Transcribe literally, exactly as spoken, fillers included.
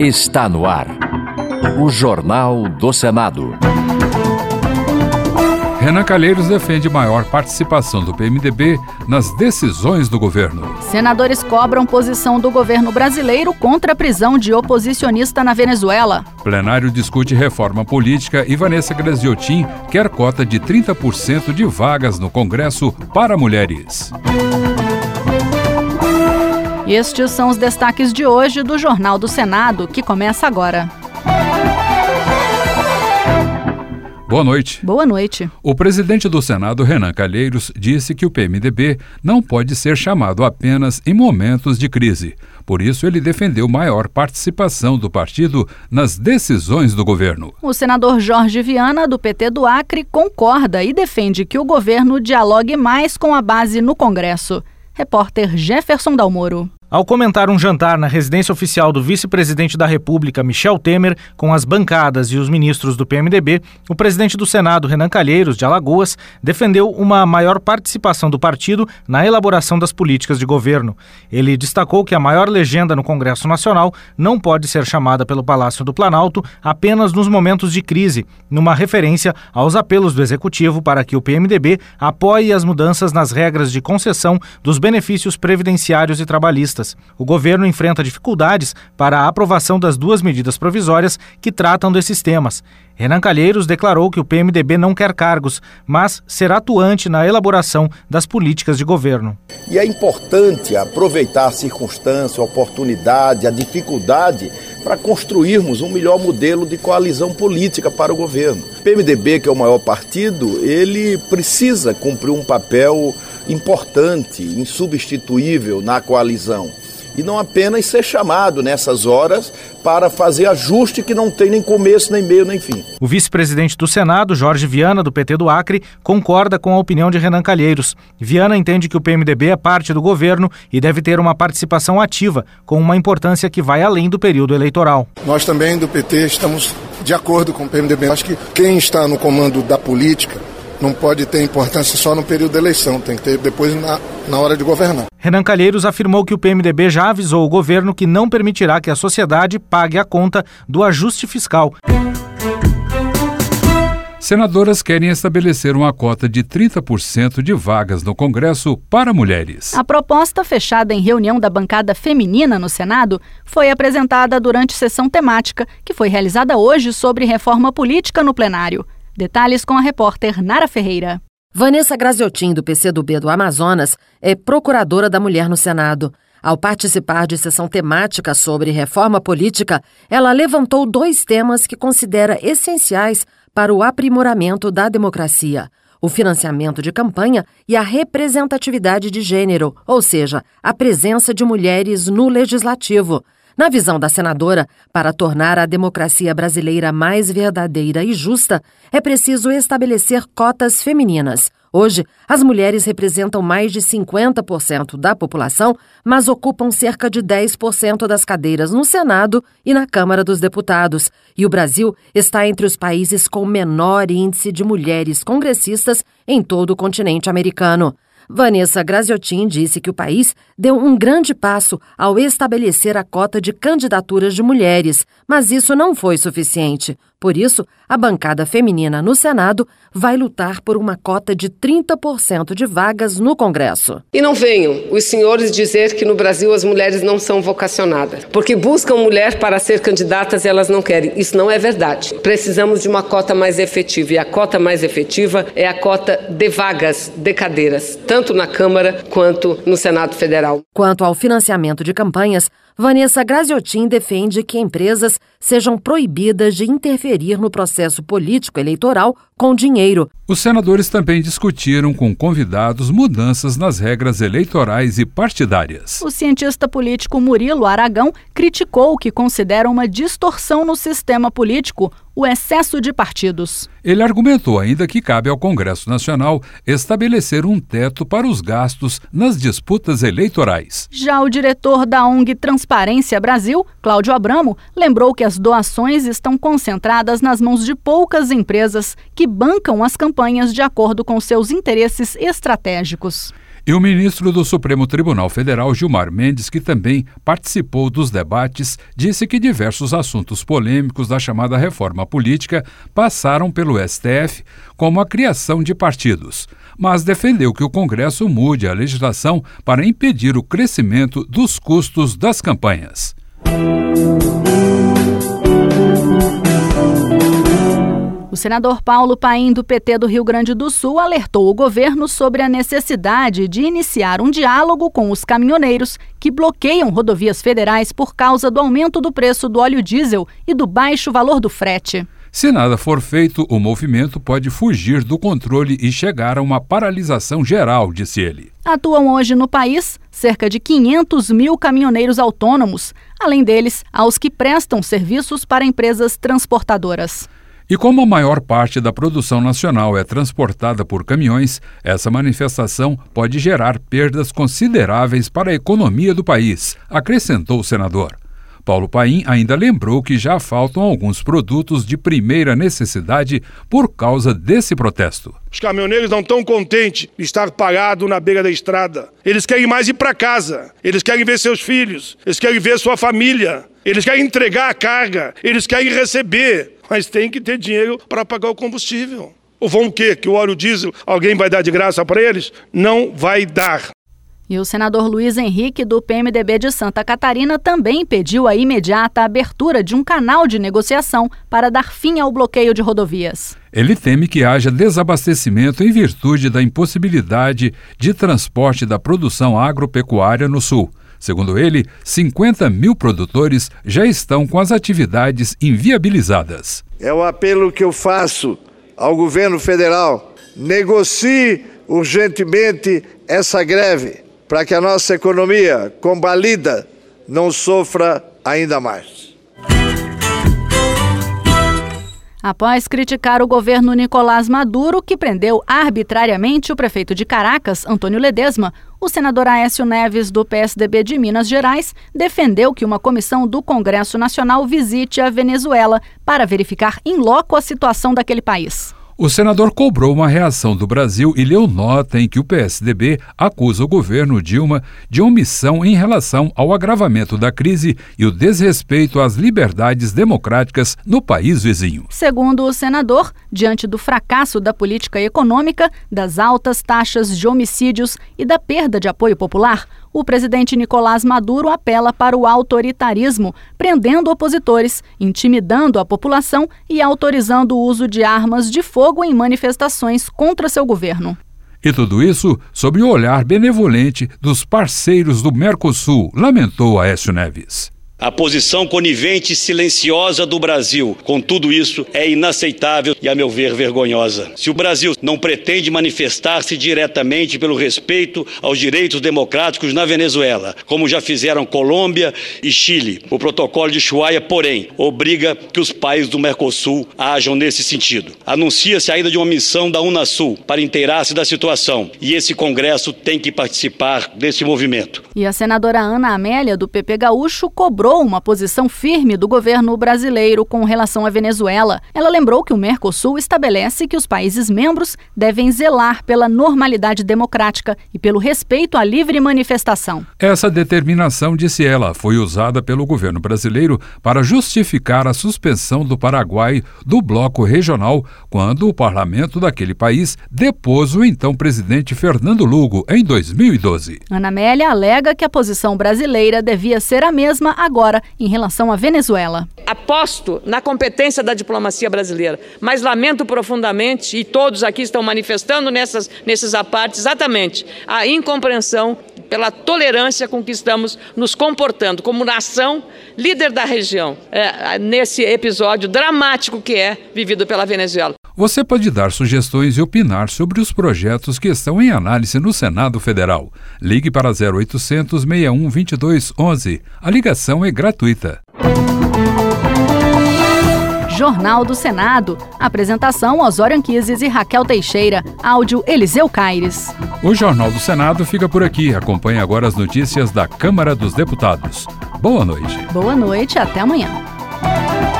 Está no ar. O Jornal do Senado. Renan Calheiros defende maior participação do P M D B nas decisões do governo. Senadores cobram posição do governo brasileiro contra a prisão de oposicionista na Venezuela. Plenário discute reforma política e Vanessa Graziotin quer cota de trinta por cento de vagas no Congresso para mulheres. Estes são os destaques de hoje do Jornal do Senado, que começa agora. Boa noite. Boa noite. O presidente do Senado, Renan Calheiros, disse que o P M D B não pode ser chamado apenas em momentos de crise. Por isso, ele defendeu maior participação do partido nas decisões do governo. O senador Jorge Viana, do P T do Acre, concorda e defende que o governo dialogue mais com a base no Congresso. Repórter Jefferson Dalmoro. Ao comentar um jantar na residência oficial do vice-presidente da República, Michel Temer, com as bancadas e os ministros do P M D B, o presidente do Senado, Renan Calheiros, de Alagoas, defendeu uma maior participação do partido na elaboração das políticas de governo. Ele destacou que a maior legenda no Congresso Nacional não pode ser chamada pelo Palácio do Planalto apenas nos momentos de crise, numa referência aos apelos do Executivo para que o P M D B apoie as mudanças nas regras de concessão dos benefícios previdenciários e trabalhistas. O governo enfrenta dificuldades para a aprovação das duas medidas provisórias que tratam desses temas. Renan Calheiros declarou que o P M D B não quer cargos, mas será atuante na elaboração das políticas de governo. E é importante aproveitar a circunstância, a oportunidade, a dificuldade para construirmos um melhor modelo de coalizão política para o governo. O P M D B, que é o maior partido, ele precisa cumprir um papel importante, insubstituível na coalizão. E não apenas ser chamado nessas horas para fazer ajuste que não tem nem começo, nem meio, nem fim. O vice-presidente do Senado, Jorge Viana, do P T do Acre, concorda com a opinião de Renan Calheiros. Viana entende que o P M D B é parte do governo e deve ter uma participação ativa, com uma importância que vai além do período eleitoral. Nós também do P T estamos de acordo com o P M D B. Acho que quem está no comando da política não pode ter importância só no período da eleição, tem que ter depois na, na hora de governar. Renan Calheiros afirmou que o P M D B já avisou o governo que não permitirá que a sociedade pague a conta do ajuste fiscal. Senadoras querem estabelecer uma cota de trinta por cento de vagas no Congresso para mulheres. A proposta, fechada em reunião da bancada feminina no Senado, foi apresentada durante sessão temática, que foi realizada hoje sobre reforma política no plenário. Detalhes com a repórter Nara Ferreira. Vanessa Graziotin, do P C do B do Amazonas, é procuradora da mulher no Senado. Ao participar de sessão temática sobre reforma política, ela levantou dois temas que considera essenciais para o aprimoramento da democracia: o financiamento de campanha e a representatividade de gênero, ou seja, a presença de mulheres no legislativo. Na visão da senadora, para tornar a democracia brasileira mais verdadeira e justa, é preciso estabelecer cotas femininas. Hoje, as mulheres representam mais de cinquenta por cento da população, mas ocupam cerca de dez por cento das cadeiras no Senado e na Câmara dos Deputados. E o Brasil está entre os países com menor índice de mulheres congressistas em todo o continente americano. Vanessa Graziotin disse que o país deu um grande passo ao estabelecer a cota de candidaturas de mulheres, mas isso não foi suficiente. Por isso, a bancada feminina no Senado vai lutar por uma cota de trinta por cento de vagas no Congresso. E não venham os senhores dizer que no Brasil as mulheres não são vocacionadas, porque buscam mulher para ser candidatas e elas não querem. Isso não é verdade. Precisamos de uma cota mais efetiva, e a cota mais efetiva é a cota de vagas, de cadeiras, tanto na Câmara quanto no Senado Federal. Quanto ao financiamento de campanhas, Vanessa Graziotin defende que empresas sejam proibidas de interferir no processo político eleitoral com dinheiro. Os senadores também discutiram com convidados mudanças nas regras eleitorais e partidárias. O cientista político Murilo Aragão criticou o que considera uma distorção no sistema político, o excesso de partidos. Ele argumentou ainda que cabe ao Congresso Nacional estabelecer um teto para os gastos nas disputas eleitorais. Já o diretor da O N G Transparência Brasil, Cláudio Abramo, lembrou que as doações estão concentradas nas mãos de poucas empresas que bancam as campanhas de acordo com seus interesses estratégicos. E o ministro do Supremo Tribunal Federal, Gilmar Mendes, que também participou dos debates, disse que diversos assuntos polêmicos da chamada reforma política passaram pelo S T F, como a criação de partidos, mas defendeu que o Congresso mude a legislação para impedir o crescimento dos custos das campanhas. O senador Paulo Paim, do P T do Rio Grande do Sul, alertou o governo sobre a necessidade de iniciar um diálogo com os caminhoneiros que bloqueiam rodovias federais por causa do aumento do preço do óleo diesel e do baixo valor do frete. Se nada for feito, o movimento pode fugir do controle e chegar a uma paralisação geral, disse ele. Atuam hoje no país cerca de quinhentos mil caminhoneiros autônomos, além deles, aos que prestam serviços para empresas transportadoras. E como a maior parte da produção nacional é transportada por caminhões, essa manifestação pode gerar perdas consideráveis para a economia do país, acrescentou o senador. Paulo Paim ainda lembrou que já faltam alguns produtos de primeira necessidade por causa desse protesto. Os caminhoneiros não estão contentes de estar parados na beira da estrada. Eles querem mais ir para casa, eles querem ver seus filhos, eles querem ver sua família, eles querem entregar a carga, eles querem receber, mas tem que ter dinheiro para pagar o combustível. Ou vão o quê? Que o óleo diesel alguém vai dar de graça para eles? Não vai dar. E o senador Luiz Henrique, do P M D B de Santa Catarina, também pediu a imediata abertura de um canal de negociação para dar fim ao bloqueio de rodovias. Ele teme que haja desabastecimento em virtude da impossibilidade de transporte da produção agropecuária no Sul. Segundo ele, cinquenta mil produtores já estão com as atividades inviabilizadas. É o apelo que eu faço ao governo federal. Negocie urgentemente essa greve, para que a nossa economia, combalida, não sofra ainda mais. Após criticar o governo Nicolás Maduro, que prendeu arbitrariamente o prefeito de Caracas, Antônio Ledesma, o senador Aécio Neves, do P S D B de Minas Gerais, defendeu que uma comissão do Congresso Nacional visite a Venezuela para verificar in loco a situação daquele país. O senador cobrou uma reação do Brasil e leu nota em que o P S D B acusa o governo Dilma de omissão em relação ao agravamento da crise e o desrespeito às liberdades democráticas no país vizinho. Segundo o senador, diante do fracasso da política econômica, das altas taxas de homicídios e da perda de apoio popular, o presidente Nicolás Maduro apela para o autoritarismo, prendendo opositores, intimidando a população e autorizando o uso de armas de fogo em manifestações contra seu governo. E tudo isso sob o olhar benevolente dos parceiros do Mercosul, lamentou Aécio Neves. A posição conivente e silenciosa do Brasil com tudo isso é inaceitável e, a meu ver, vergonhosa. Se o Brasil não pretende manifestar-se diretamente pelo respeito aos direitos democráticos na Venezuela, como já fizeram Colômbia e Chile, o protocolo de Ushuaia, porém, obriga que os países do Mercosul ajam nesse sentido. Anuncia-se a ida de uma missão da Unasul para inteirar-se da situação e esse Congresso tem que participar desse movimento. E a senadora Ana Amélia, do P P Gaúcho, cobrou uma posição firme do governo brasileiro com relação à Venezuela. Ela lembrou que o Mercosul estabelece que os países membros devem zelar pela normalidade democrática e pelo respeito à livre manifestação. Essa determinação, disse ela, foi usada pelo governo brasileiro para justificar a suspensão do Paraguai do bloco regional quando o parlamento daquele país depôs o então presidente Fernando Lugo em dois mil e doze. Ana Amélia alega que a posição brasileira devia ser a mesma agora em relação à Venezuela. Aposto na competência da diplomacia brasileira, mas lamento profundamente, e todos aqui estão manifestando nessas, nesses apartes, exatamente a incompreensão pela tolerância com que estamos nos comportando como nação líder da região, é, nesse episódio dramático que é vivido pela Venezuela. Você pode dar sugestões e opinar sobre os projetos que estão em análise no Senado Federal. Ligue para zero oitocentos, seis um, vinte e dois, onze. A ligação é gratuita. Jornal do Senado. Apresentação: Osório Anquises e Raquel Teixeira. Áudio: Eliseu Caires. O Jornal do Senado fica por aqui. Acompanhe agora as notícias da Câmara dos Deputados. Boa noite. Boa noite, até amanhã.